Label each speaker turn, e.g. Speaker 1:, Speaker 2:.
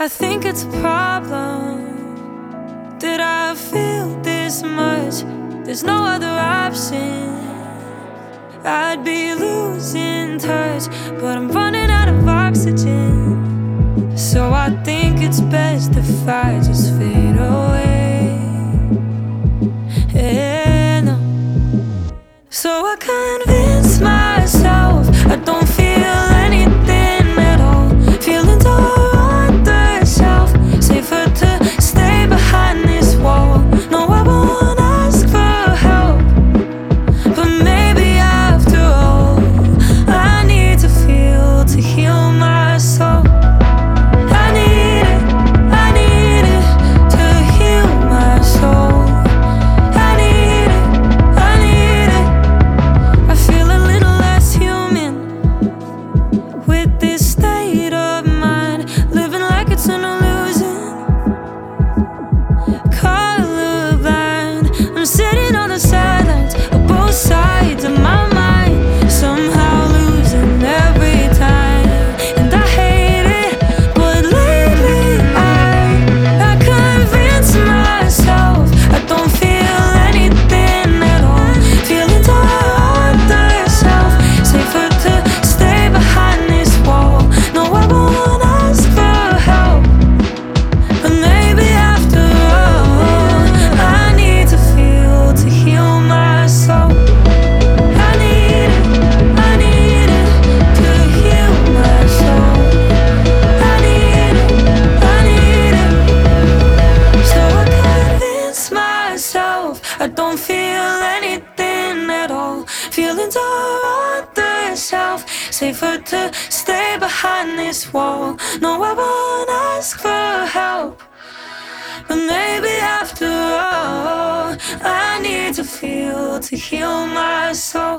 Speaker 1: I think it's a problem that I feel this much. There's no other option. I'd be losing touch, but I'm running out of oxygen. So I think it's best if I just fade away. Yeah, no. So I convince myself I don't feel anything at all. Feelings are on the shelf, safer to stay behind this wall. No, I won't ask for help, but maybe after all, I need to feel to heal my soul. I need it to heal my soul. I need it. I feel a little less human with this state of mind, living like it's an illusion. Colorblind, I'm sitting on the sidelines of both sides of my mind, somehow losing every time, and I hate it. But lately I convince myself I don't feel anything at all. Feelings are on the shelf, safer to stay behind this wall. No, I won't ask for help, but maybe after all, I need to feel to heal my soul. I need it to heal my soul. I need it. So I convince myself I don't feel anything at all. Feelings are on the shelf, safer to stay behind this wall. No, I won't ask for help, but maybe after all, I need to feel to heal my soul.